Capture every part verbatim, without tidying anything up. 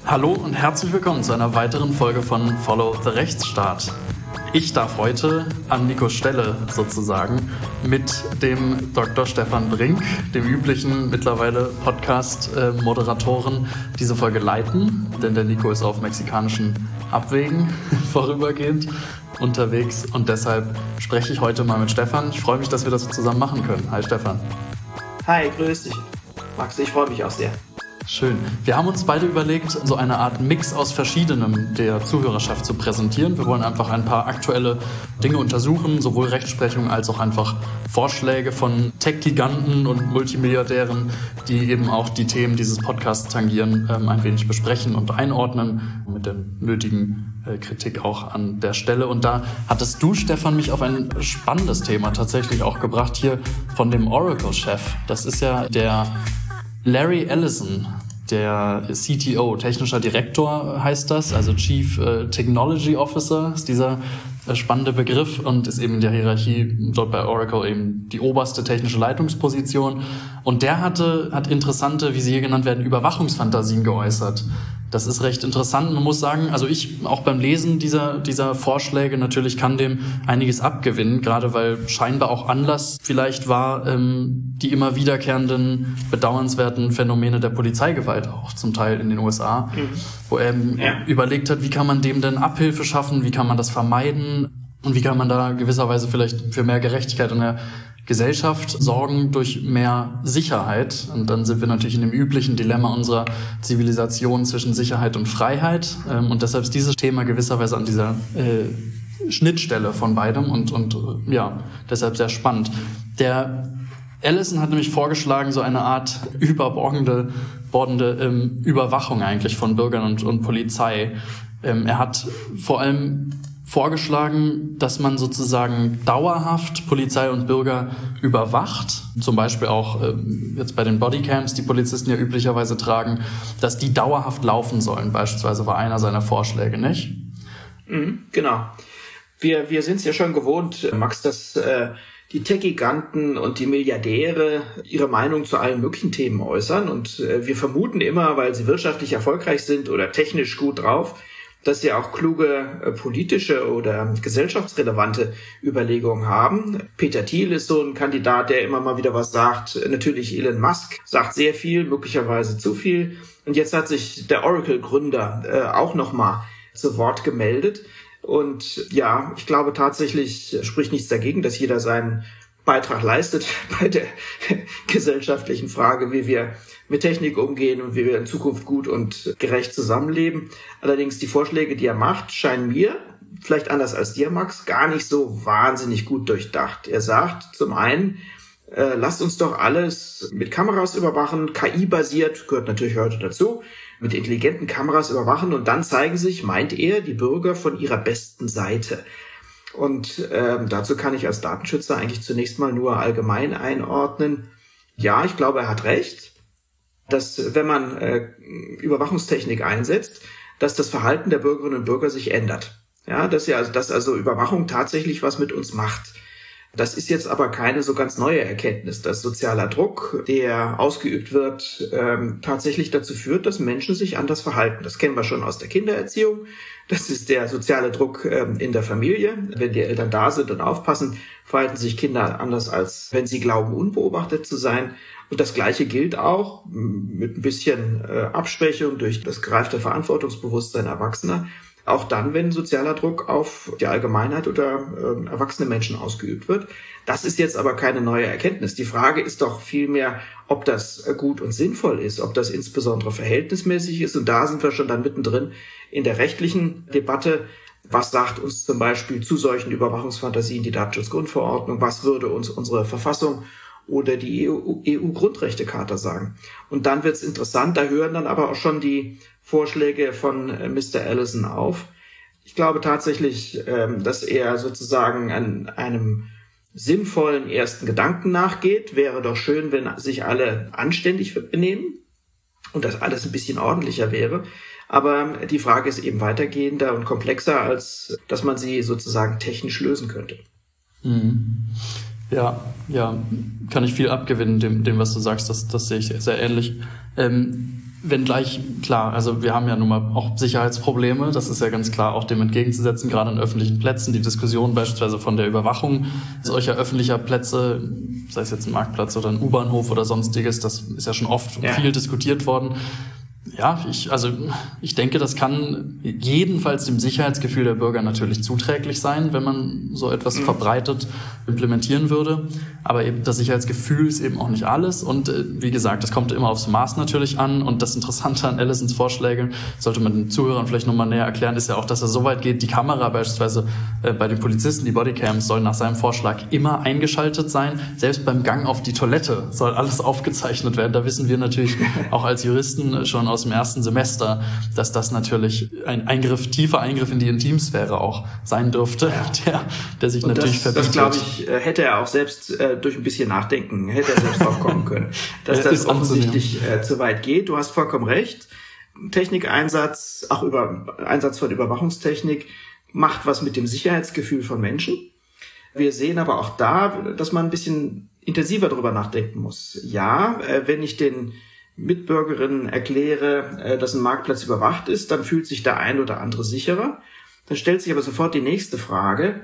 Hallo und herzlich willkommen zu einer weiteren Folge von Follow the Rechtsstaat. Ich darf heute an Nikos Stelle sozusagen mit dem Doktor Stefan Brink, dem üblichen mittlerweile Podcast-Moderatoren, diese Folge leiten, denn der Nico ist auf mexikanischen Abwägen vorübergehend unterwegs und deshalb spreche ich heute mal mit Stefan. Ich freue mich, dass wir das zusammen machen können. Hi Stefan. Hi, grüß dich. Max, ich freue mich auch sehr. Schön. Wir haben uns beide überlegt, so eine Art Mix aus Verschiedenem der Zuhörerschaft zu präsentieren. Wir wollen einfach ein paar aktuelle Dinge untersuchen, sowohl Rechtsprechung als auch einfach Vorschläge von Tech-Giganten und Multimilliardären, die eben auch die Themen dieses Podcasts tangieren, ein wenig besprechen und einordnen, mit der nötigen Kritik auch an der Stelle. Und da hattest du, Stefan, mich auf ein spannendes Thema tatsächlich auch gebracht, hier von dem Oracle-Chef. Das ist ja der Larry Ellison, der C T O, technischer Direktor heißt das, also Chief Technology Officer ist dieser spannende Begriff und ist eben in der Hierarchie dort bei Oracle eben die oberste technische Leitungsposition. Und der hatte, hat interessante, wie sie hier genannt werden, Überwachungsfantasien geäußert. Das ist recht interessant. Man muss sagen, also ich auch beim Lesen dieser dieser Vorschläge natürlich kann dem einiges abgewinnen, gerade weil scheinbar auch Anlass vielleicht war, ähm, die immer wiederkehrenden bedauernswerten Phänomene der Polizeigewalt auch zum Teil in den U S A, mhm. wo er eben ja. überlegt hat, wie kann man dem denn Abhilfe schaffen, wie kann man das vermeiden und wie kann man da gewisserweise vielleicht für mehr Gerechtigkeit in der Gesellschaft sorgen durch mehr Sicherheit. Und dann sind wir natürlich in dem üblichen Dilemma unserer Zivilisation zwischen Sicherheit und Freiheit. Und deshalb ist dieses Thema gewisserweise an dieser äh, Schnittstelle von beidem und, und ja, deshalb sehr spannend. Der Ellison hat nämlich vorgeschlagen, so eine Art überbordende bordende, ähm, Überwachung eigentlich von Bürgern und, und Polizei. Ähm, er hat vor allem vorgeschlagen, dass man sozusagen dauerhaft Polizei und Bürger überwacht, zum Beispiel auch äh, jetzt bei den Bodycams, die Polizisten ja üblicherweise tragen, dass die dauerhaft laufen sollen, beispielsweise war einer seiner Vorschläge, nicht? Mhm, genau. Wir, wir sind es ja schon gewohnt, Max, dass äh, die Tech-Giganten und die Milliardäre ihre Meinung zu allen möglichen Themen äußern und äh, wir vermuten immer, weil sie wirtschaftlich erfolgreich sind oder technisch gut drauf, dass sie auch kluge äh, politische oder gesellschaftsrelevante Überlegungen haben. Peter Thiel ist so ein Kandidat, der immer mal wieder was sagt. Natürlich Elon Musk sagt sehr viel, möglicherweise zu viel. Und jetzt hat sich der Oracle-Gründer äh, auch nochmal zu Wort gemeldet. Und ja, ich glaube tatsächlich spricht nichts dagegen, dass jeder seinen Beitrag leistet bei der gesellschaftlichen Frage, wie wir mit Technik umgehen und wie wir in Zukunft gut und gerecht zusammenleben. Allerdings die Vorschläge, die er macht, scheinen mir, vielleicht anders als dir, Max, gar nicht so wahnsinnig gut durchdacht. Er sagt zum einen, äh, lasst uns doch alles mit Kameras überwachen, K I-basiert, gehört natürlich heute dazu, mit intelligenten Kameras überwachen und dann zeigen sich, meint er, die Bürger von ihrer besten Seite. Und ähm, dazu kann ich als Datenschützer eigentlich zunächst mal nur allgemein einordnen. Ja, ich glaube, er hat recht, dass wenn man äh, Überwachungstechnik einsetzt, dass das Verhalten der Bürgerinnen und Bürger sich ändert. Ja, dass ja also, dass also Überwachung tatsächlich was mit uns macht. Das ist jetzt aber keine so ganz neue Erkenntnis, dass sozialer Druck, der ausgeübt wird, ähm, tatsächlich dazu führt, dass Menschen sich anders verhalten. Das kennen wir schon aus der Kindererziehung. Das ist der soziale Druck ähm, in der Familie. Wenn die Eltern da sind und aufpassen, verhalten sich Kinder anders, als wenn sie glauben, unbeobachtet zu sein. Und das Gleiche gilt auch mit ein bisschen äh, Abschwächung durch das gereifte Verantwortungsbewusstsein Erwachsener. Auch dann, wenn sozialer Druck auf die Allgemeinheit oder äh, erwachsene Menschen ausgeübt wird. Das ist jetzt aber keine neue Erkenntnis. Die Frage ist doch vielmehr, ob das gut und sinnvoll ist, ob das insbesondere verhältnismäßig ist. Und da sind wir schon dann mittendrin in der rechtlichen Debatte. Was sagt uns zum Beispiel zu solchen Überwachungsfantasien die Datenschutzgrundverordnung? Was würde uns unsere Verfassung oder die E U-Grundrechtecharta sagen? Und dann wird's interessant, da hören dann aber auch schon die Vorschläge von Mister Ellison auf. Ich glaube tatsächlich, dass er sozusagen an einem sinnvollen ersten Gedanken nachgeht. Wäre doch schön, wenn sich alle anständig benehmen und das alles ein bisschen ordentlicher wäre. Aber die Frage ist eben weitergehender und komplexer, als dass man sie sozusagen technisch lösen könnte. Mhm. Ja, ja, kann ich viel abgewinnen, dem, dem was du sagst, das, das sehe ich sehr ähnlich. Ähm, Wenngleich, klar, also wir haben ja nun mal auch Sicherheitsprobleme, das ist ja ganz klar auch dem entgegenzusetzen, gerade an öffentlichen Plätzen. Die Diskussion beispielsweise von der Überwachung solcher öffentlicher Plätze, sei es jetzt ein Marktplatz oder ein U-Bahnhof oder sonstiges, das ist ja schon oft ja. viel diskutiert worden. Ja, ich, also ich denke, das kann jedenfalls dem Sicherheitsgefühl der Bürger natürlich zuträglich sein, wenn man so etwas mhm. verbreitet implementieren würde. Aber eben das Sicherheitsgefühl ist eben auch nicht alles. Und äh, wie gesagt, das kommt immer aufs Maß natürlich an. Und das Interessante an Allisons Vorschlägen, sollte man den Zuhörern vielleicht nochmal näher erklären, ist ja auch, dass er so weit geht, die Kamera beispielsweise äh, bei den Polizisten, die Bodycams, soll nach seinem Vorschlag immer eingeschaltet sein. Selbst beim Gang auf die Toilette soll alles aufgezeichnet werden. Da wissen wir natürlich auch als Juristen schon aus dem ersten Semester, dass das natürlich ein Eingriff, tiefer Eingriff in die Intimsphäre auch sein dürfte, ja. der, der sich und natürlich das, verbietet. Das, glaube ich, hätte er auch selbst äh, durch ein bisschen Nachdenken, hätte er selbst drauf kommen können, dass das offensichtlich äh, zu weit geht. Du hast vollkommen recht. Technikeinsatz, auch über Einsatz von Überwachungstechnik, macht was mit dem Sicherheitsgefühl von Menschen. Wir sehen aber auch da, dass man ein bisschen intensiver drüber nachdenken muss. Ja, äh, wenn ich den Mitbürgerinnen erkläre, dass ein Marktplatz überwacht ist, dann fühlt sich der ein oder andere sicherer. Dann stellt sich aber sofort die nächste Frage.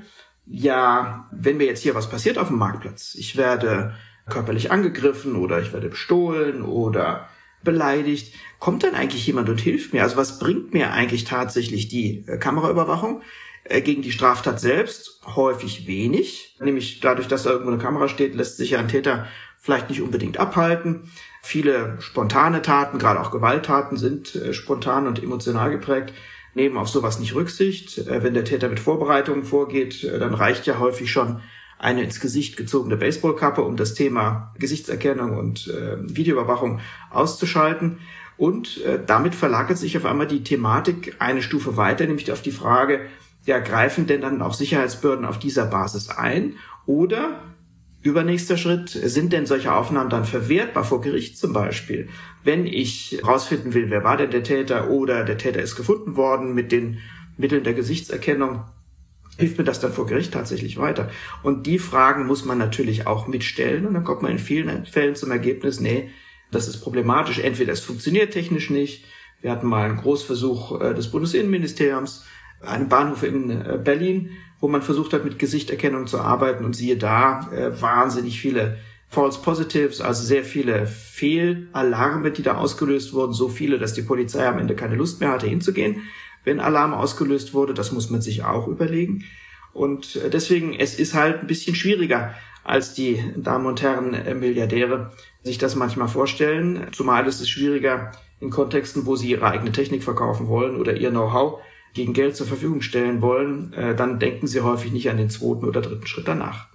Ja, wenn mir jetzt hier was passiert auf dem Marktplatz, ich werde körperlich angegriffen oder ich werde bestohlen oder beleidigt, kommt dann eigentlich jemand und hilft mir? Also was bringt mir eigentlich tatsächlich die Kameraüberwachung gegen die Straftat selbst? Häufig wenig. Nämlich dadurch, dass da irgendwo eine Kamera steht, lässt sich ja ein Täter vielleicht nicht unbedingt abhalten. Viele spontane Taten, gerade auch Gewalttaten, sind äh, spontan und emotional geprägt, nehmen auf sowas nicht Rücksicht. Äh, wenn der Täter mit Vorbereitungen vorgeht, äh, dann reicht ja häufig schon eine ins Gesicht gezogene Baseballkappe, um das Thema Gesichtserkennung und äh, Videoüberwachung auszuschalten. Und äh, damit verlagert sich auf einmal die Thematik eine Stufe weiter, nämlich auf die Frage, ja, greifen denn dann auch Sicherheitsbehörden auf dieser Basis ein? Oder übernächster Schritt, sind denn solche Aufnahmen dann verwertbar vor Gericht zum Beispiel? Wenn ich rausfinden will, wer war denn der Täter oder der Täter ist gefunden worden mit den Mitteln der Gesichtserkennung, hilft mir das dann vor Gericht tatsächlich weiter? Und die Fragen muss man natürlich auch mitstellen und dann kommt man in vielen Fällen zum Ergebnis, nee, das ist problematisch. Entweder es funktioniert technisch nicht. Wir hatten mal einen Großversuch des Bundesinnenministeriums, einen Bahnhof in Berlin, wo man versucht hat, mit Gesichterkennung zu arbeiten und siehe da, äh, wahnsinnig viele False Positives, also sehr viele Fehlalarme, die da ausgelöst wurden, so viele, dass die Polizei am Ende keine Lust mehr hatte, hinzugehen, wenn Alarm ausgelöst wurde. Das muss man sich auch überlegen. Und äh, deswegen, es ist halt ein bisschen schwieriger, als die Damen und Herren äh, Milliardäre sich das manchmal vorstellen. Zumal ist es schwieriger in Kontexten, wo sie ihre eigene Technik verkaufen wollen oder ihr Know-how gegen Geld zur Verfügung stellen wollen, äh, dann denken sie häufig nicht an den zweiten oder dritten Schritt danach.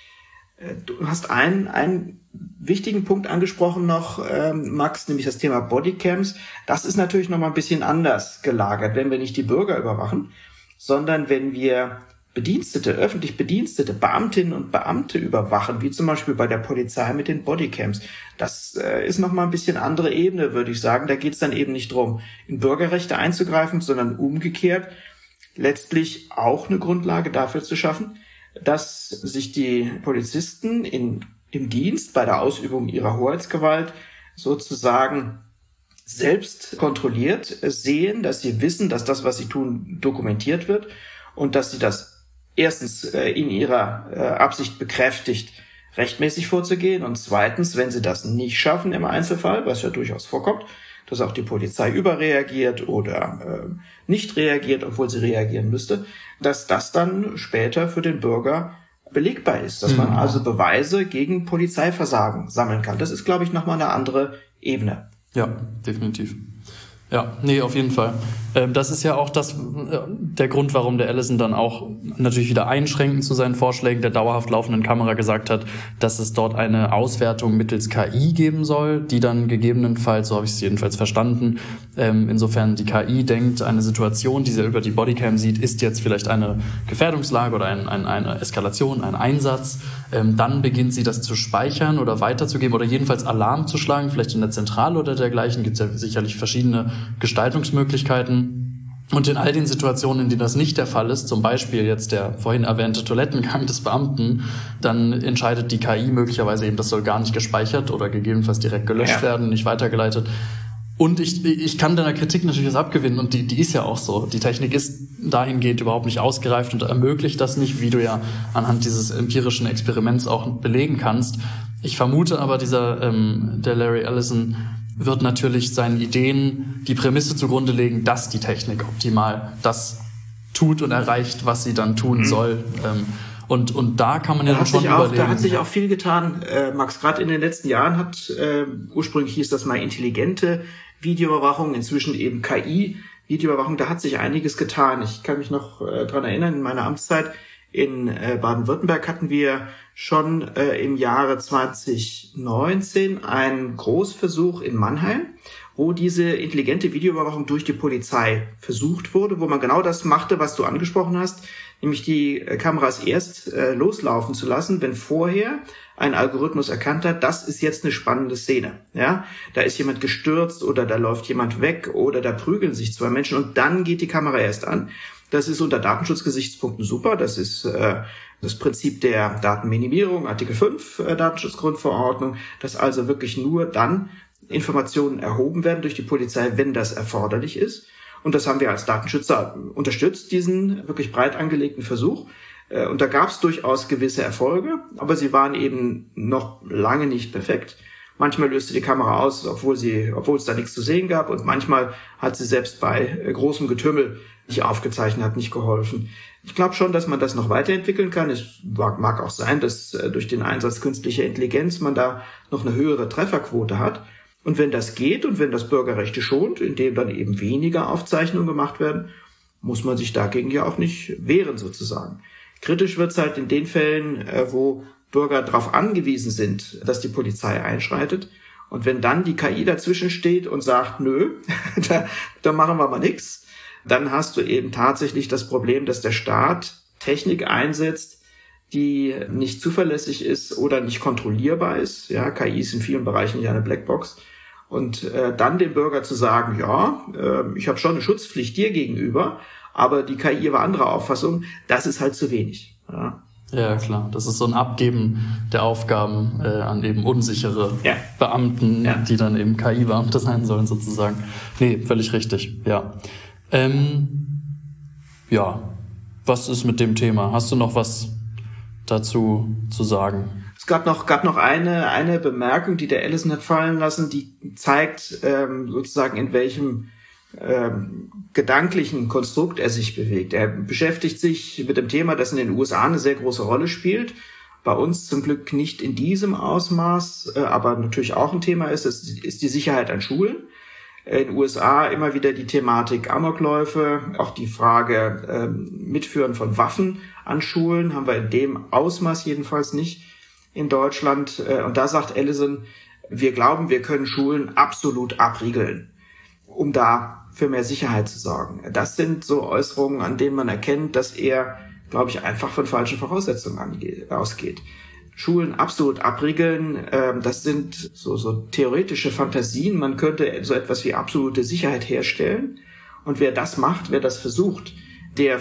Äh, du hast einen, einen wichtigen Punkt angesprochen noch, ähm, Max, nämlich das Thema Bodycams. Das ist natürlich nochmal ein bisschen anders gelagert, wenn wir nicht die Bürger überwachen, sondern wenn wir Bedienstete, öffentlich Bedienstete, Beamtinnen und Beamte überwachen, wie zum Beispiel bei der Polizei mit den Bodycams. Das äh, ist nochmal ein bisschen andere Ebene, würde ich sagen. Da geht es dann eben nicht drum, in Bürgerrechte einzugreifen, sondern umgekehrt letztlich auch eine Grundlage dafür zu schaffen, dass sich die Polizisten in, im Dienst bei der Ausübung ihrer Hoheitsgewalt sozusagen selbst kontrolliert sehen, dass sie wissen, dass das, was sie tun, dokumentiert wird und dass sie das erstens äh, in ihrer äh, Absicht bekräftigt, rechtmäßig vorzugehen und zweitens, wenn sie das nicht schaffen im Einzelfall, was ja durchaus vorkommt, dass auch die Polizei überreagiert oder äh, nicht reagiert, obwohl sie reagieren müsste, dass das dann später für den Bürger belegbar ist, dass man also Beweise gegen Polizeiversagen sammeln kann. Das ist, glaube ich, nochmal eine andere Ebene. Ja, definitiv. Ja, nee, auf jeden Fall. Ähm, das ist ja auch das, der Grund, warum der Allison dann auch natürlich wieder einschränkend zu seinen Vorschlägen der dauerhaft laufenden Kamera gesagt hat, dass es dort eine Auswertung mittels K I geben soll, die dann gegebenenfalls, so habe ich es jedenfalls verstanden, ähm, insofern die K I denkt, eine Situation, die sie über die Bodycam sieht, ist jetzt vielleicht eine Gefährdungslage oder ein, ein, eine Eskalation, ein Einsatz. Ähm, dann beginnt sie das zu speichern oder weiterzugeben oder jedenfalls Alarm zu schlagen, vielleicht in der Zentrale oder dergleichen. Gibt es ja sicherlich verschiedene Gestaltungsmöglichkeiten. Und in all den Situationen, in denen das nicht der Fall ist, zum Beispiel jetzt der vorhin erwähnte Toilettengang des Beamten, dann entscheidet die K I möglicherweise eben, das soll gar nicht gespeichert oder gegebenenfalls direkt gelöscht ja. werden, nicht weitergeleitet. Und ich, ich kann deiner Kritik natürlich was abgewinnen und die, die ist ja auch so. Die Technik ist dahingehend überhaupt nicht ausgereift und ermöglicht das nicht, wie du ja anhand dieses empirischen Experiments auch belegen kannst. Ich vermute aber, dieser ähm, der Larry Ellison wird natürlich seinen Ideen die Prämisse zugrunde legen, dass die Technik optimal das tut und erreicht, was sie dann tun mhm. soll. Ähm, Und, und da kann man ja dann schon auch, überlegen. Da hat sich auch viel getan, äh, Max. Gerade in den letzten Jahren hat, äh, ursprünglich hieß das mal intelligente Videoüberwachung, inzwischen eben K I-Videoüberwachung. Da hat sich einiges getan. Ich kann mich noch äh, dran erinnern, in meiner Amtszeit in äh, Baden-Württemberg hatten wir schon äh, im Jahre zwanzig neunzehn einen Großversuch in Mannheim, wo diese intelligente Videoüberwachung durch die Polizei versucht wurde, wo man genau das machte, was du angesprochen hast, nämlich die Kameras erst äh, loslaufen zu lassen, wenn vorher ein Algorithmus erkannt hat, das ist jetzt eine spannende Szene. Ja, da ist jemand gestürzt oder da läuft jemand weg oder da prügeln sich zwei Menschen und dann geht die Kamera erst an. Das ist unter Datenschutzgesichtspunkten super. Das ist äh, das Prinzip der Datenminimierung, Artikel fünf äh, Datenschutzgrundverordnung, dass also wirklich nur dann Informationen erhoben werden durch die Polizei, wenn das erforderlich ist. Und das haben wir als Datenschützer unterstützt, diesen wirklich breit angelegten Versuch. Und da gab es durchaus gewisse Erfolge, aber sie waren eben noch lange nicht perfekt. Manchmal löste die Kamera aus, obwohl sie, obwohl es da nichts zu sehen gab. Und manchmal hat sie selbst bei großem Getümmel nicht aufgezeichnet, hat nicht geholfen. Ich glaube schon, dass man das noch weiterentwickeln kann. Es mag auch sein, dass durch den Einsatz künstlicher Intelligenz man da noch eine höhere Trefferquote hat. Und wenn das geht und wenn das Bürgerrechte schont, indem dann eben weniger Aufzeichnungen gemacht werden, muss man sich dagegen ja auch nicht wehren sozusagen. Kritisch wird es halt in den Fällen, wo Bürger darauf angewiesen sind, dass die Polizei einschreitet. Und wenn dann die K I dazwischen steht und sagt, nö, da, da machen wir mal nichts, dann hast du eben tatsächlich das Problem, dass der Staat Technik einsetzt, die nicht zuverlässig ist oder nicht kontrollierbar ist. Ja, K I ist in vielen Bereichen ja eine Blackbox. Und äh, dann dem Bürger zu sagen, ja, äh, ich habe schon eine Schutzpflicht dir gegenüber, aber die K I war anderer Auffassung, das ist halt zu wenig. Ja, ja klar. Das ist so ein Abgeben der Aufgaben äh, an eben unsichere ja. Beamten, ja. die dann eben K I-Beamte sein sollen sozusagen. Nee, völlig richtig, ja. Ähm, ja, was ist mit dem Thema? Hast du noch was dazu zu sagen? Es gab noch, gab noch eine, eine Bemerkung, die der Ellison hat fallen lassen, die zeigt ähm, sozusagen, in welchem ähm, gedanklichen Konstrukt er sich bewegt. Er beschäftigt sich mit dem Thema, das in den U S A eine sehr große Rolle spielt. Bei uns zum Glück nicht in diesem Ausmaß, äh, aber natürlich auch ein Thema ist, es ist die Sicherheit an Schulen. In den U S A immer wieder die Thematik Amokläufe, auch die Frage ähm, Mitführen von Waffen an Schulen haben wir in dem Ausmaß jedenfalls nicht in Deutschland. Und da sagt Ellison, wir glauben, wir können Schulen absolut abriegeln, um da für mehr Sicherheit zu sorgen. Das sind so Äußerungen, an denen man erkennt, dass er, glaube ich, einfach von falschen Voraussetzungen ausgeht. Schulen absolut abriegeln, das sind so, so theoretische Fantasien. Man könnte so etwas wie absolute Sicherheit herstellen. Und wer das macht, wer das versucht, der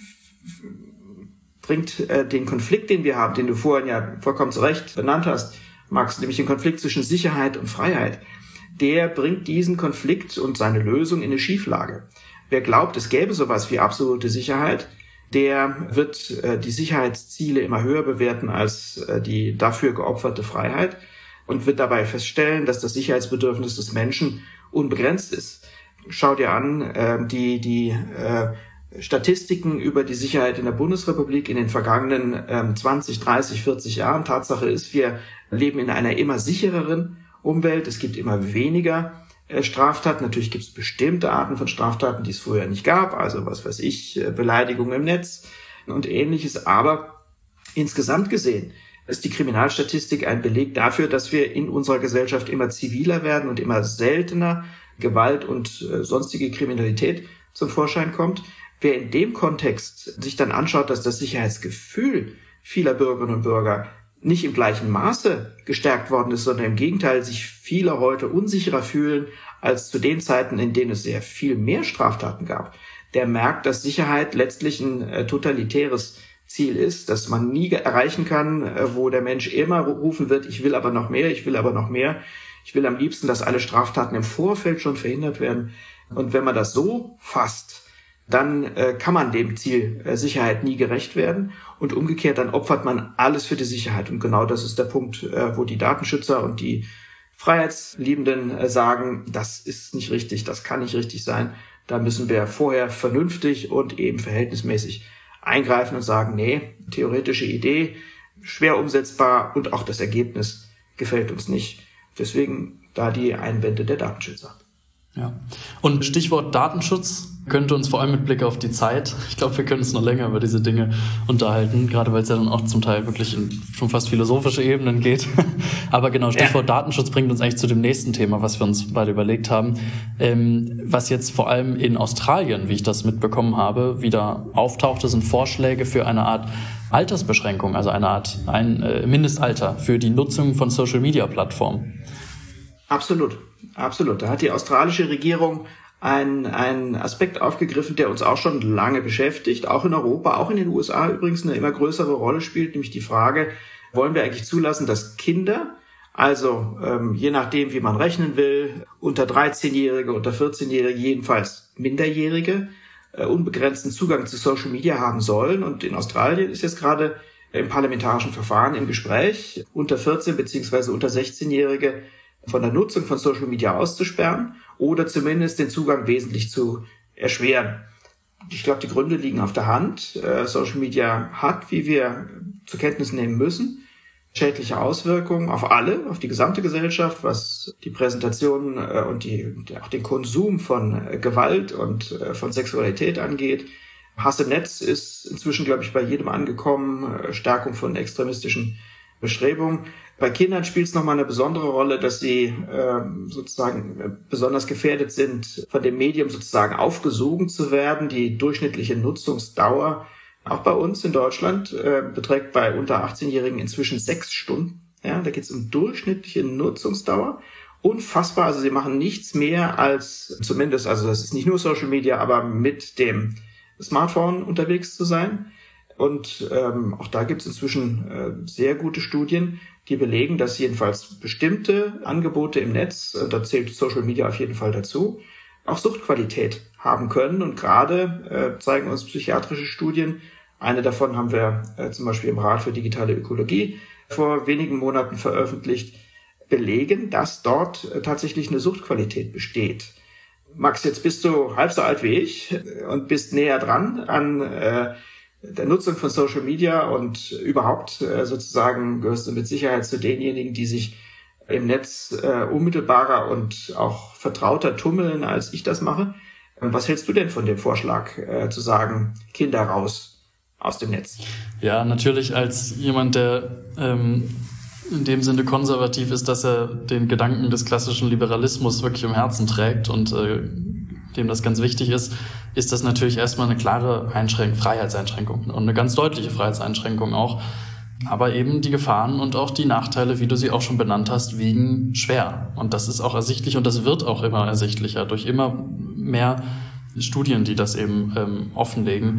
bringt äh, den Konflikt, den wir haben, den du vorhin ja vollkommen zu Recht benannt hast, Max, nämlich den Konflikt zwischen Sicherheit und Freiheit, der bringt diesen Konflikt und seine Lösung in eine Schieflage. Wer glaubt, es gäbe sowas wie absolute Sicherheit, der wird äh, die Sicherheitsziele immer höher bewerten als äh, die dafür geopferte Freiheit und wird dabei feststellen, dass das Sicherheitsbedürfnis des Menschen unbegrenzt ist. Schau dir an, äh, die, die äh, Statistiken über die Sicherheit in der Bundesrepublik in den vergangenen ähm, zwanzig, dreißig, vierzig Jahren. Tatsache ist, wir leben in einer immer sichereren Umwelt. Es gibt immer weniger äh, Straftaten. Natürlich gibt es bestimmte Arten von Straftaten, die es früher nicht gab. Also was weiß ich, äh, Beleidigung im Netz und Ähnliches. Aber insgesamt gesehen ist die Kriminalstatistik ein Beleg dafür, dass wir in unserer Gesellschaft immer ziviler werden und immer seltener Gewalt und äh, sonstige Kriminalität zum Vorschein kommt. Wer in dem Kontext sich dann anschaut, dass das Sicherheitsgefühl vieler Bürgerinnen und Bürger nicht im gleichen Maße gestärkt worden ist, sondern im Gegenteil sich viele heute unsicherer fühlen als zu den Zeiten, in denen es sehr viel mehr Straftaten gab, der merkt, dass Sicherheit letztlich ein äh, totalitäres Ziel ist, das man nie erreichen kann, wo der Mensch immer rufen wird, ich will aber noch mehr, ich will aber noch mehr. Ich will am liebsten, dass alle Straftaten im Vorfeld schon verhindert werden. Und wenn man das so fasst, dann äh, kann man dem Ziel äh, Sicherheit nie gerecht werden. Und umgekehrt, dann opfert man alles für die Sicherheit. Und genau das ist der Punkt, äh, wo die Datenschützer und die Freiheitsliebenden äh, sagen, das ist nicht richtig, das kann nicht richtig sein. Da müssen wir vorher vernünftig und eben verhältnismäßig eingreifen und sagen, nee, theoretische Idee, schwer umsetzbar und auch das Ergebnis gefällt uns nicht. Deswegen da die Einwände der Datenschützer. Ja. Und Stichwort Datenschutz könnte uns vor allem mit Blick auf die Zeit, ich glaube, wir können uns noch länger über diese Dinge unterhalten, gerade weil es ja dann auch zum Teil wirklich in schon fast philosophische Ebenen geht. Aber genau, Stichwort ja. Datenschutz bringt uns eigentlich zu dem nächsten Thema, was wir uns beide überlegt haben, ähm, was jetzt vor allem in Australien, wie ich das mitbekommen habe, wieder auftauchte, sind Vorschläge für eine Art Altersbeschränkung, also eine Art ein äh, Mindestalter für die Nutzung von Social-Media-Plattformen. Absolut, absolut. Da hat die australische Regierung einen, einen Aspekt aufgegriffen, der uns auch schon lange beschäftigt, auch in Europa, auch in den U S A übrigens eine immer größere Rolle spielt, nämlich die Frage, wollen wir eigentlich zulassen, dass Kinder, also ähm, je nachdem, wie man rechnen will, unter dreizehnjährige, unter vierzehnjährige, jedenfalls Minderjährige, äh, unbegrenzten Zugang zu Social Media haben sollen. Und in Australien ist jetzt gerade im parlamentarischen Verfahren im Gespräch, unter vierzehn beziehungsweise unter sechzehnjährige von der Nutzung von Social Media auszusperren oder zumindest den Zugang wesentlich zu erschweren. Ich glaube, die Gründe liegen auf der Hand. Social Media hat, wie wir zur Kenntnis nehmen müssen, schädliche Auswirkungen auf alle, auf die gesamte Gesellschaft, was die Präsentation und die, auch den Konsum von Gewalt und von Sexualität angeht. Hass im Netz ist inzwischen, glaube ich, bei jedem angekommen. Stärkung von extremistischen Bestrebungen. Bei Kindern spielt es nochmal eine besondere Rolle, dass sie äh, sozusagen äh, besonders gefährdet sind, von dem Medium sozusagen aufgesogen zu werden. Die durchschnittliche Nutzungsdauer, auch bei uns in Deutschland, äh, beträgt bei unter achtzehnjährigen inzwischen sechs Stunden. Ja, da geht es um durchschnittliche Nutzungsdauer. Unfassbar, also sie machen nichts mehr als, zumindest, also das ist nicht nur Social Media, aber mit dem Smartphone unterwegs zu sein. Und ähm, auch da gibt es inzwischen äh, sehr gute Studien, die belegen, dass jedenfalls bestimmte Angebote im Netz, äh, da zählt Social Media auf jeden Fall dazu, auch Suchtqualität haben können. Und gerade äh, zeigen uns psychiatrische Studien, eine davon haben wir äh, zum Beispiel im Rat für digitale Ökologie vor wenigen Monaten veröffentlicht, belegen, dass dort äh, tatsächlich eine Suchtqualität besteht. Max, jetzt bist du halb so alt wie ich und bist näher dran an äh, der Nutzung von Social Media und überhaupt äh, sozusagen gehörst du mit Sicherheit zu denjenigen, die sich im Netz äh, unmittelbarer und auch vertrauter tummeln, als ich das mache. Was hältst du denn von dem Vorschlag, äh, zu sagen, Kinder raus aus dem Netz? Ja, natürlich als jemand, der ähm, in dem Sinne konservativ ist, dass er den Gedanken des klassischen Liberalismus wirklich im Herzen trägt und äh, dem das ganz wichtig ist, ist das natürlich erstmal eine klare Einschränkung, Freiheitseinschränkung und eine ganz deutliche Freiheitseinschränkung auch. Aber eben die Gefahren und auch die Nachteile, wie du sie auch schon benannt hast, wiegen schwer. Und das ist auch ersichtlich und das wird auch immer ersichtlicher durch immer mehr Studien, die das eben ähm, offenlegen.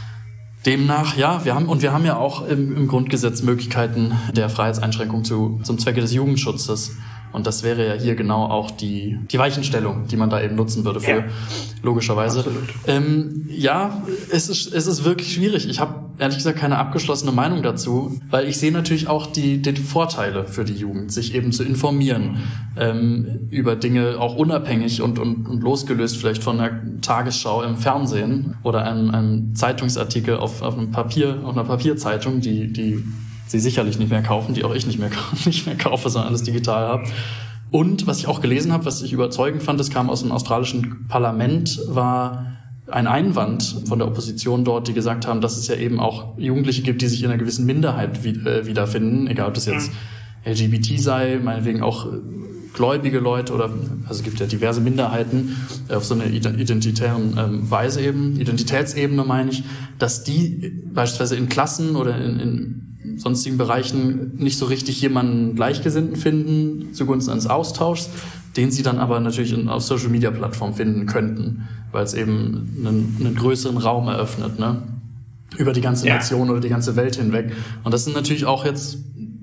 Demnach, ja, wir haben, und wir haben ja auch im, im Grundgesetz Möglichkeiten der Freiheitseinschränkung zu, zum Zwecke des Jugendschutzes. Und das wäre ja hier genau auch die, die Weichenstellung, die man da eben nutzen würde für, ja, logischerweise. Ähm, ja, es ist, es ist wirklich schwierig. Ich habe ehrlich gesagt keine abgeschlossene Meinung dazu, weil ich sehe natürlich auch die, die Vorteile für die Jugend, sich eben zu informieren, ähm, über Dinge auch unabhängig und, und, und losgelöst vielleicht von der Tagesschau im Fernsehen oder einem, einem Zeitungsartikel auf, auf einem Papier, auf einer Papierzeitung, die, die, sie sicherlich nicht mehr kaufen, die auch ich nicht mehr, nicht mehr kaufe, sondern alles digital habe. Und was ich auch gelesen habe, was ich überzeugend fand, das kam aus dem australischen Parlament, war ein Einwand von der Opposition dort, die gesagt haben, dass es ja eben auch Jugendliche gibt, die sich in einer gewissen Minderheit wiederfinden, egal ob das jetzt L G B T sei, meinetwegen auch gläubige Leute oder, also es gibt ja diverse Minderheiten auf so einer identitären ähm, Weise eben, Identitätsebene meine ich, dass die beispielsweise in Klassen oder in, in sonstigen Bereichen nicht so richtig jemanden Gleichgesinnten finden, zugunsten eines Austauschs, den sie dann aber natürlich in, auf Social-Media-Plattformen finden könnten, weil es eben einen, einen größeren Raum eröffnet, ne? über die ganze ja. Nation oder die ganze Welt hinweg. Und das sind natürlich auch jetzt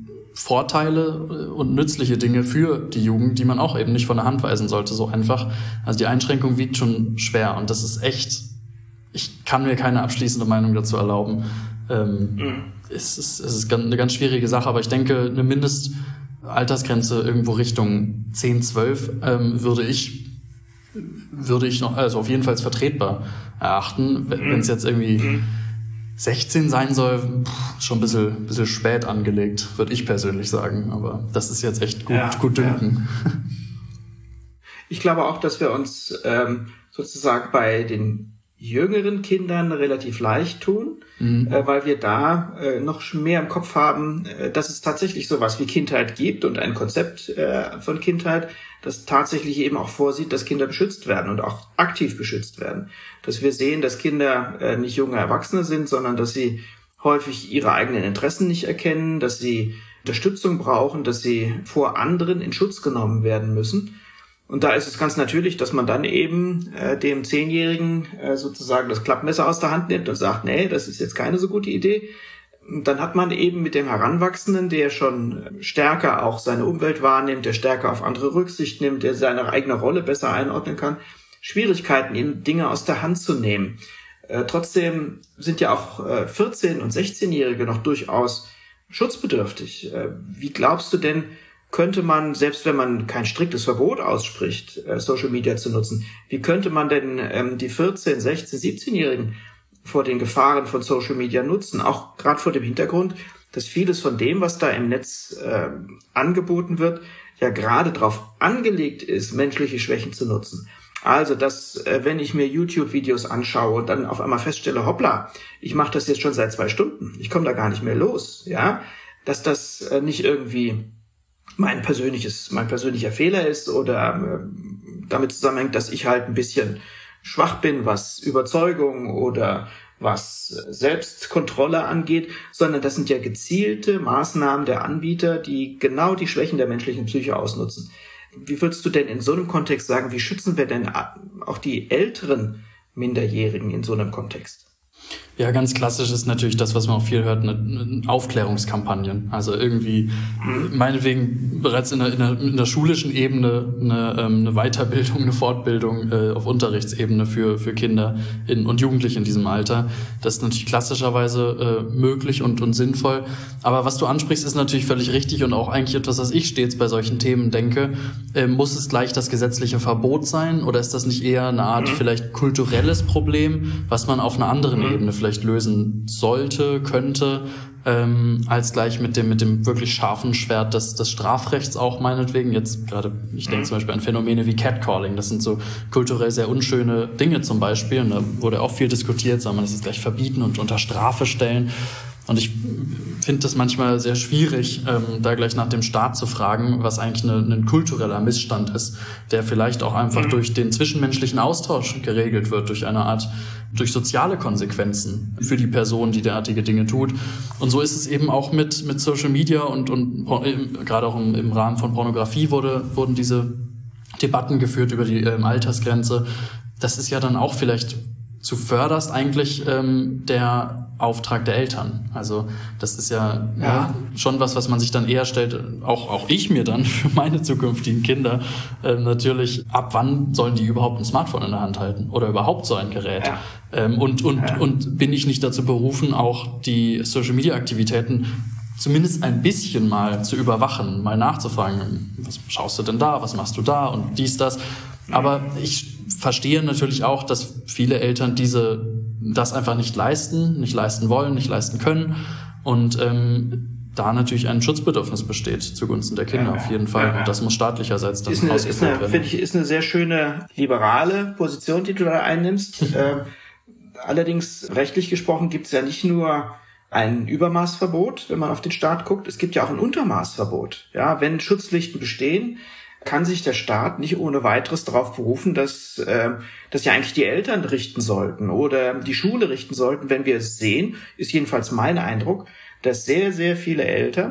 Vorteile und nützliche Dinge für die Jugend, die man auch eben nicht von der Hand weisen sollte, so einfach. Also die Einschränkung wiegt schon schwer und das ist echt, ich kann mir keine abschließende Meinung dazu erlauben. Ähm, mhm. es ist, es ist eine ganz schwierige Sache, aber ich denke, eine Mindestaltersgrenze irgendwo Richtung zehn, zwölf ähm, würde ich würde ich noch, also auf jeden Fall als vertretbar erachten. Wenn es jetzt irgendwie sechzehn sein soll, pff, schon ein bisschen, bisschen spät angelegt, würde ich persönlich sagen. Aber das ist jetzt echt gut, ja, gut dünken. Ja. Ich glaube auch, dass wir uns ähm, sozusagen bei den jüngeren Kindern relativ leicht tun, mhm. äh, weil wir da äh, noch mehr im Kopf haben, äh, dass es tatsächlich sowas wie Kindheit gibt und ein Konzept äh, von Kindheit, das tatsächlich eben auch vorsieht, dass Kinder beschützt werden und auch aktiv beschützt werden. Dass wir sehen, dass Kinder äh, nicht junge Erwachsene sind, sondern dass sie häufig ihre eigenen Interessen nicht erkennen, dass sie Unterstützung brauchen, dass sie vor anderen in Schutz genommen werden müssen. Und da ist es ganz natürlich, dass man dann eben äh, dem Zehnjährigen äh, sozusagen das Klappmesser aus der Hand nimmt und sagt, nee, das ist jetzt keine so gute Idee. Und dann hat man eben mit dem Heranwachsenden, der schon stärker auch seine Umwelt wahrnimmt, der stärker auf andere Rücksicht nimmt, der seine eigene Rolle besser einordnen kann, Schwierigkeiten, ihm Dinge aus der Hand zu nehmen. Äh, trotzdem sind ja auch äh, vierzehn- und sechzehnjährige noch durchaus schutzbedürftig. Äh, wie glaubst du denn, könnte man, selbst wenn man kein striktes Verbot ausspricht, Social Media zu nutzen, wie könnte man denn ähm, die vierzehn-, sechzehn-, siebzehnjährigen vor den Gefahren von Social Media nutzen? Auch gerade vor dem Hintergrund, dass vieles von dem, was da im Netz äh, angeboten wird, ja gerade darauf angelegt ist, menschliche Schwächen zu nutzen. Also, dass äh, wenn ich mir YouTube-Videos anschaue und dann auf einmal feststelle, hoppla, ich mache das jetzt schon seit zwei Stunden, ich komme da gar nicht mehr los, ja, dass das äh, nicht irgendwie mein persönliches, mein persönlicher Fehler ist oder äh, damit zusammenhängt, dass ich halt ein bisschen schwach bin, was Überzeugung oder was Selbstkontrolle angeht, sondern das sind ja gezielte Maßnahmen der Anbieter, die genau die Schwächen der menschlichen Psyche ausnutzen. Wie würdest du denn in so einem Kontext sagen, wie schützen wir denn auch die älteren Minderjährigen in so einem Kontext? Ja, ganz klassisch ist natürlich das, was man auch viel hört, eine Aufklärungskampagnen. Also irgendwie, meinetwegen bereits in der, in der, in der schulischen Ebene eine, eine Weiterbildung, eine Fortbildung äh, auf Unterrichtsebene für, für Kinder in, und Jugendliche in diesem Alter. Das ist natürlich klassischerweise äh, möglich und, und sinnvoll. Aber was du ansprichst, ist natürlich völlig richtig und auch eigentlich etwas, was ich stets bei solchen Themen denke. Äh, muss es gleich das gesetzliche Verbot sein oder ist das nicht eher eine Art vielleicht kulturelles Problem, was man auf einer anderen Ebene vielleicht lösen sollte, könnte, ähm, als gleich mit dem mit dem wirklich scharfen Schwert des, des Strafrechts auch meinetwegen. Jetzt gerade, ich denke zum Beispiel an Phänomene wie Catcalling. Das sind so kulturell sehr unschöne Dinge zum Beispiel. Und da wurde auch viel diskutiert, soll man das jetzt gleich verbieten und unter Strafe stellen. Und ich finde das manchmal sehr schwierig, ähm, da gleich nach dem Staat zu fragen, was eigentlich eine, ein kultureller Missstand ist, der vielleicht auch einfach mhm. durch den zwischenmenschlichen Austausch geregelt wird, durch eine Art, durch soziale Konsequenzen für die Person, die derartige Dinge tut. Und so ist es eben auch mit mit Social Media und und gerade auch im, im Rahmen von Pornografie wurde wurden diese Debatten geführt über die ähm, Altersgrenze. Das ist ja dann auch vielleicht zuvörderst eigentlich ähm, der Auftrag der Eltern. Also das ist ja, ja. ja schon was, was man sich dann eher stellt, auch auch ich mir dann für meine zukünftigen Kinder äh, natürlich, ab wann sollen die überhaupt ein Smartphone in der Hand halten oder überhaupt so ein Gerät? Ja. Ähm, und und ja. und bin ich nicht dazu berufen, auch die Social-Media-Aktivitäten zumindest ein bisschen mal zu überwachen, mal nachzufragen, was schaust du denn da, was machst du da und dies, das. Aber ich verstehe natürlich auch, dass viele Eltern diese das einfach nicht leisten, nicht leisten wollen, nicht leisten können und ähm, da natürlich ein Schutzbedürfnis besteht zugunsten der Kinder, ja, auf jeden Fall. Ja, ja. Und das muss staatlicherseits dann ist ausgeführt eine, werden. Finde ich, ist eine sehr schöne liberale Position, die du da einnimmst. ähm, allerdings rechtlich gesprochen gibt es ja nicht nur ein Übermaßverbot, wenn man auf den Staat guckt. Es gibt ja auch ein Untermaßverbot. Ja, wenn Schutzpflichten bestehen, kann sich der Staat nicht ohne weiteres darauf berufen, dass, äh, dass ja eigentlich die Eltern richten sollten oder die Schule richten sollten. Wenn wir es sehen, ist jedenfalls mein Eindruck, dass sehr, sehr viele Eltern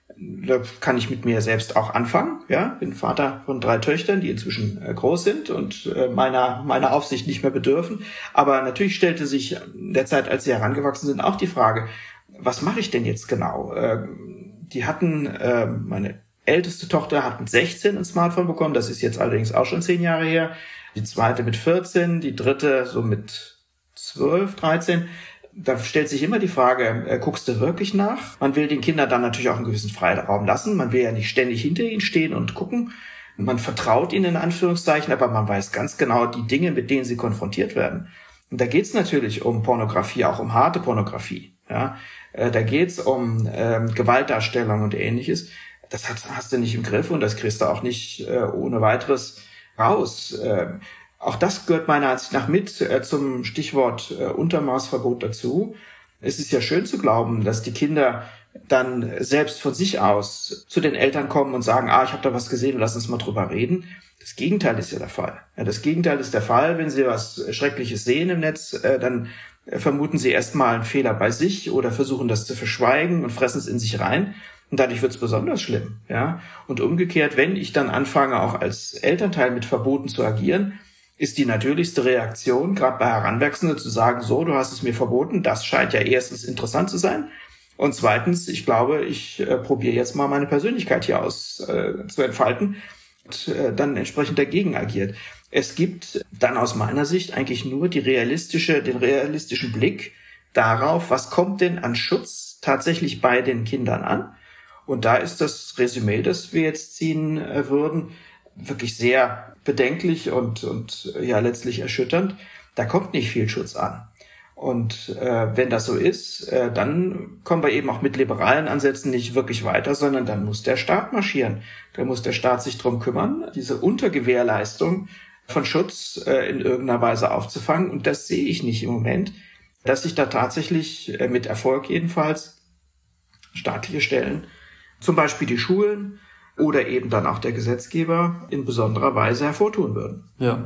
Da kann ich mit mir selbst auch anfangen. Ja, bin Vater von drei Töchtern, die inzwischen äh, groß sind und äh, meiner meiner Aufsicht nicht mehr bedürfen. Aber natürlich stellte sich in der Zeit, als sie herangewachsen sind, auch die Frage: Was mache ich denn jetzt genau? Äh, die hatten äh, meine älteste Tochter hat mit sechzehn ein Smartphone bekommen. Das ist jetzt allerdings auch schon zehn Jahre her. Die zweite mit vierzehn, die dritte so mit zwölf, dreizehn. Da stellt sich immer die Frage, äh, guckst du wirklich nach? Man will den Kindern dann natürlich auch einen gewissen Freiraum lassen. Man will ja nicht ständig hinter ihnen stehen und gucken. Man vertraut ihnen in Anführungszeichen, aber man weiß ganz genau die Dinge, mit denen sie konfrontiert werden. Und da geht's natürlich um Pornografie, auch um harte Pornografie. Ja, äh, da geht's um äh, Gewaltdarstellung und Ähnliches. Das hast, hast du nicht im Griff und das kriegst du auch nicht äh, ohne weiteres raus. Äh, Auch das gehört meiner Ansicht nach mit äh, zum Stichwort äh, Untermaßverbot dazu. Es ist ja schön zu glauben, dass die Kinder dann selbst von sich aus zu den Eltern kommen und sagen, ah, ich habe da was gesehen, lass uns mal drüber reden. Das Gegenteil ist ja der Fall. Ja, das Gegenteil ist der Fall, wenn sie was Schreckliches sehen im Netz, äh, dann äh, vermuten sie erstmal einen Fehler bei sich oder versuchen das zu verschweigen und fressen es in sich rein. Und dadurch wird es besonders schlimm. Ja? Und umgekehrt, wenn ich dann anfange, auch als Elternteil mit Verboten zu agieren, ist die natürlichste Reaktion, gerade bei Heranwachsenden, zu sagen, so, du hast es mir verboten, das scheint ja erstens interessant zu sein. Und zweitens, ich glaube, ich äh, probiere jetzt mal meine Persönlichkeit hier aus äh, zu entfalten und äh, dann entsprechend dagegen agiert. Es gibt dann aus meiner Sicht eigentlich nur die realistische, den realistischen Blick darauf, was kommt denn an Schutz tatsächlich bei den Kindern an. Und da ist das Resümee, das wir jetzt ziehen äh, würden, wirklich sehr bedenklich und und ja letztlich erschütternd. Da kommt nicht viel Schutz an. Und äh, wenn das so ist, äh, dann kommen wir eben auch mit liberalen Ansätzen nicht wirklich weiter, sondern dann muss der Staat marschieren. Da muss der Staat sich drum kümmern, diese Untergewährleistung von Schutz äh, in irgendeiner Weise aufzufangen. Und das sehe ich nicht im Moment, dass sich da tatsächlich äh, mit Erfolg jedenfalls staatliche Stellen, zum Beispiel die Schulen, oder eben dann auch der Gesetzgeber in besonderer Weise hervortun würden. Ja,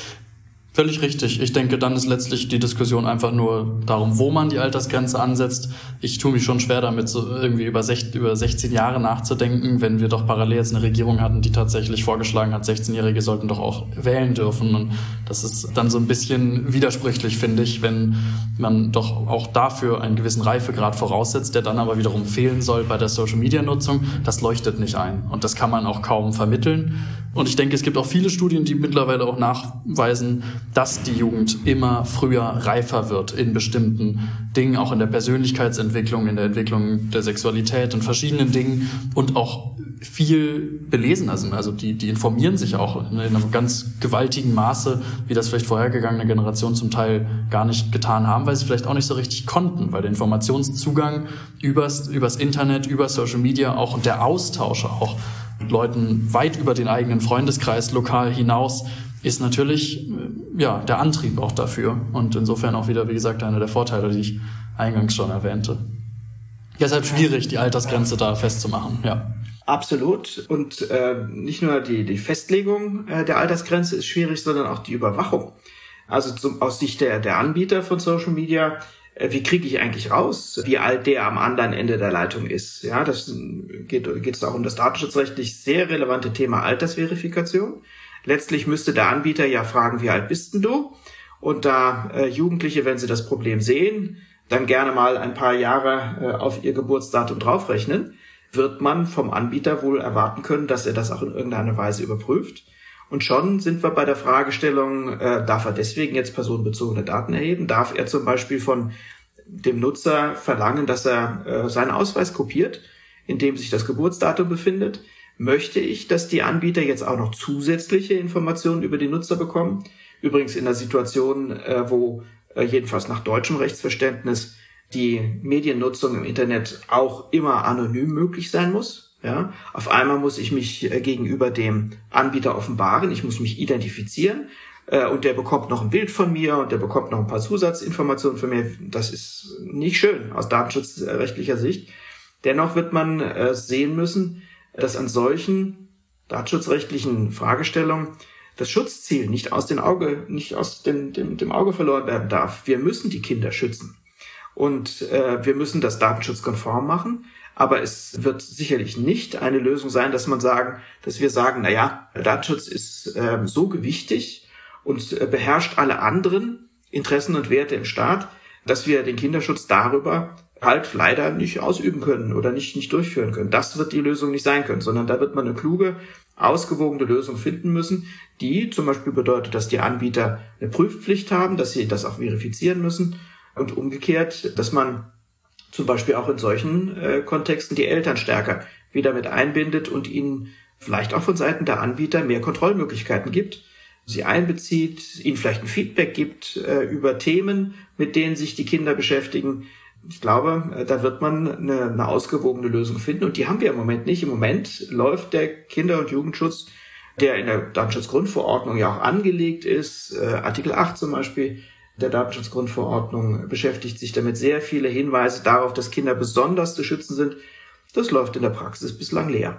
völlig richtig. Ich denke, dann ist letztlich die Diskussion einfach nur darum, wo man die Altersgrenze ansetzt. Ich tue mich schon schwer damit, so irgendwie über sechzehn Jahre nachzudenken, wenn wir doch parallel jetzt eine Regierung hatten, die tatsächlich vorgeschlagen hat, sechzehnjährige sollten doch auch wählen dürfen. Und das ist dann so ein bisschen widersprüchlich, finde ich, wenn man doch auch dafür einen gewissen Reifegrad voraussetzt, der dann aber wiederum fehlen soll bei der Social-Media-Nutzung. Das leuchtet nicht ein und das kann man auch kaum vermitteln. Und ich denke, es gibt auch viele Studien, die mittlerweile auch nachweisen, dass die Jugend immer früher reifer wird in bestimmten Dingen, auch in der Persönlichkeitsentwicklung, in der Entwicklung der Sexualität und verschiedenen Dingen und auch viel belesener sind. Also die, die informieren sich auch in einem ganz gewaltigen Maße, wie das vielleicht vorhergegangene Generationen zum Teil gar nicht getan haben, weil sie vielleicht auch nicht so richtig konnten, weil der Informationszugang übers, übers Internet, über Social Media auch und der Austausch auch mit Leuten weit über den eigenen Freundeskreis lokal hinaus ist natürlich ja der Antrieb auch dafür und insofern auch wieder, wie gesagt, einer der Vorteile, die ich eingangs schon erwähnte. Deshalb schwierig, die Altersgrenze da festzumachen, ja. Absolut. Und äh, nicht nur die, die Festlegung äh, der Altersgrenze ist schwierig, sondern auch die Überwachung. Also zum, aus Sicht der, der Anbieter von Social Media, äh, wie kriege ich eigentlich raus, wie alt der am anderen Ende der Leitung ist? Ja, das geht, geht es auch um das datenschutzrechtlich sehr relevante Thema Altersverifikation. Letztlich müsste der Anbieter ja fragen, wie alt bist denn du? Und da äh, Jugendliche, wenn sie das Problem sehen, dann gerne mal ein paar Jahre äh, auf ihr Geburtsdatum draufrechnen, wird man vom Anbieter wohl erwarten können, dass er das auch in irgendeiner Weise überprüft. Und schon sind wir bei der Fragestellung, äh, darf er deswegen jetzt personenbezogene Daten erheben? Darf er zum Beispiel von dem Nutzer verlangen, dass er äh, seinen Ausweis kopiert, in dem sich das Geburtsdatum befindet? Möchte ich, dass die Anbieter jetzt auch noch zusätzliche Informationen über die Nutzer bekommen? Übrigens in einer Situation, äh, wo äh, jedenfalls nach deutschem Rechtsverständnis die Mediennutzung im Internet auch immer anonym möglich sein muss. Ja, auf einmal muss ich mich äh, gegenüber dem Anbieter offenbaren, ich muss mich identifizieren äh, und der bekommt noch ein Bild von mir und der bekommt noch ein paar Zusatzinformationen von mir. Das ist nicht schön aus datenschutzrechtlicher Sicht. Dennoch wird man äh, sehen müssen, dass an solchen datenschutzrechtlichen Fragestellungen das Schutzziel nicht aus dem Auge, nicht aus dem, dem, dem Auge verloren werden darf. Wir müssen die Kinder schützen. Und äh, wir müssen das datenschutzkonform machen. Aber es wird sicherlich nicht eine Lösung sein, dass man sagen, dass wir sagen, na ja, Datenschutz ist äh, so gewichtig und äh, beherrscht alle anderen Interessen und Werte im Staat, dass wir den Kinderschutz darüber halt leider nicht ausüben können oder nicht, nicht durchführen können. Das wird die Lösung nicht sein können, sondern da wird man eine kluge, ausgewogene Lösung finden müssen, die zum Beispiel bedeutet, dass die Anbieter eine Prüfpflicht haben, dass sie das auch verifizieren müssen und umgekehrt, dass man zum Beispiel auch in solchen äh, Kontexten die Eltern stärker wieder mit einbindet und ihnen vielleicht auch von Seiten der Anbieter mehr Kontrollmöglichkeiten gibt, sie einbezieht, ihnen vielleicht ein Feedback gibt äh, über Themen, mit denen sich die Kinder beschäftigen. Ich glaube, äh, da wird man eine, eine ausgewogene Lösung finden und die haben wir im Moment nicht. Im Moment läuft der Kinder- und Jugendschutz, der in der Datenschutzgrundverordnung ja auch angelegt ist, äh, Artikel acht zum Beispiel, der Datenschutzgrundverordnung beschäftigt sich damit sehr viele Hinweise darauf, dass Kinder besonders zu schützen sind. Das läuft in der Praxis bislang leer.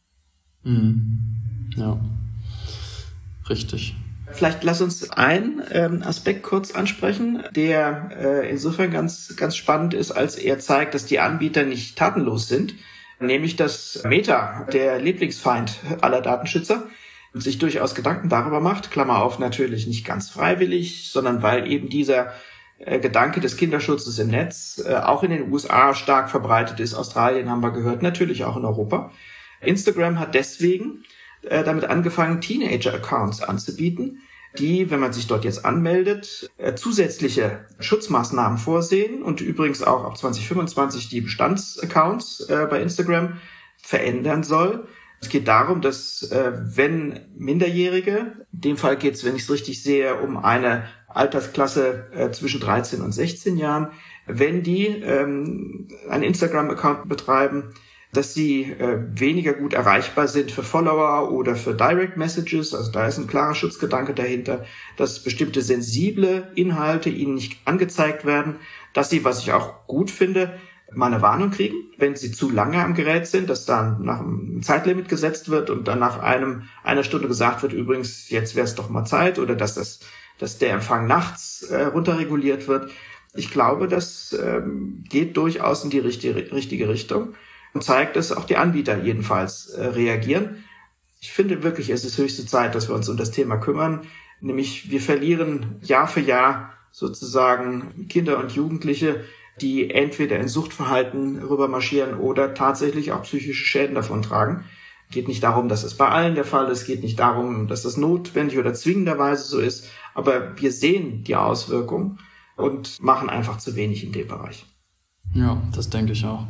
Mhm. Ja, richtig. Vielleicht lass uns einen ähm, Aspekt kurz ansprechen, der äh, insofern ganz, ganz spannend ist, als er zeigt, dass die Anbieter nicht tatenlos sind, nämlich dass Meta, der Lieblingsfeind aller Datenschützer, sich durchaus Gedanken darüber macht, Klammer auf, natürlich nicht ganz freiwillig, sondern weil eben dieser äh, Gedanke des Kinderschutzes im Netz äh, auch in den U S A stark verbreitet ist. Australien haben wir gehört, natürlich auch in Europa. Instagram hat deswegen äh, damit angefangen, Teenager-Accounts anzubieten, die, wenn man sich dort jetzt anmeldet, äh, zusätzliche Schutzmaßnahmen vorsehen und übrigens auch ab zwanzig fünfundzwanzig die Bestandsaccounts äh, bei Instagram verändern soll. Es geht darum, dass äh, wenn Minderjährige, in dem Fall geht es, wenn ich es richtig sehe, um eine Altersklasse äh, zwischen dreizehn und sechzehn Jahren, wenn die ähm, einen Instagram-Account betreiben, dass sie äh, weniger gut erreichbar sind für Follower oder für Direct Messages, also da ist ein klarer Schutzgedanke dahinter, dass bestimmte sensible Inhalte ihnen nicht angezeigt werden, dass sie, was ich auch gut finde, mal eine Warnung kriegen, wenn sie zu lange am Gerät sind, dass dann nach einem Zeitlimit gesetzt wird und dann nach einem einer Stunde gesagt wird, übrigens, jetzt wäre es doch mal Zeit, oder dass das, dass der Empfang nachts äh, runterreguliert wird. Ich glaube, das ähm, geht durchaus in die richtige, richtige Richtung und zeigt, dass auch die Anbieter jedenfalls äh, reagieren. Ich finde wirklich, es ist höchste Zeit, dass wir uns um das Thema kümmern, nämlich wir verlieren Jahr für Jahr sozusagen Kinder und Jugendliche, die entweder in Suchtverhalten rübermarschieren oder tatsächlich auch psychische Schäden davontragen. Es geht nicht darum, dass es bei allen der Fall ist, es geht nicht darum, dass das notwendig oder zwingenderweise so ist, aber wir sehen die Auswirkungen und machen einfach zu wenig in dem Bereich. Ja, das denke ich auch.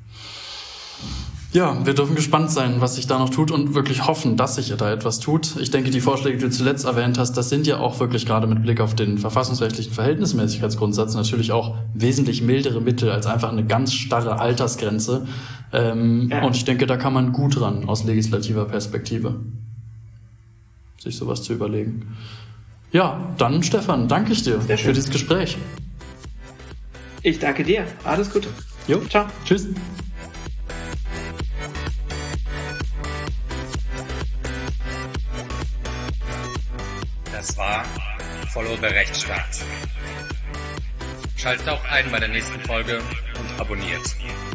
Ja, wir dürfen gespannt sein, was sich da noch tut und wirklich hoffen, dass sich da etwas tut. Ich denke, die Vorschläge, die du zuletzt erwähnt hast, das sind ja auch wirklich gerade mit Blick auf den verfassungsrechtlichen Verhältnismäßigkeitsgrundsatz natürlich auch wesentlich mildere Mittel als einfach eine ganz starre Altersgrenze. Ähm, ja. Und ich denke, da kann man gut ran aus legislativer Perspektive, sich sowas zu überlegen. Ja, dann Stefan, danke ich dir für dieses Gespräch. Ich danke dir. Alles Gute. Jo, ciao. Tschüss. Das war Follow the Rechtsstaat. Schaltet auch ein bei der nächsten Folge und abonniert.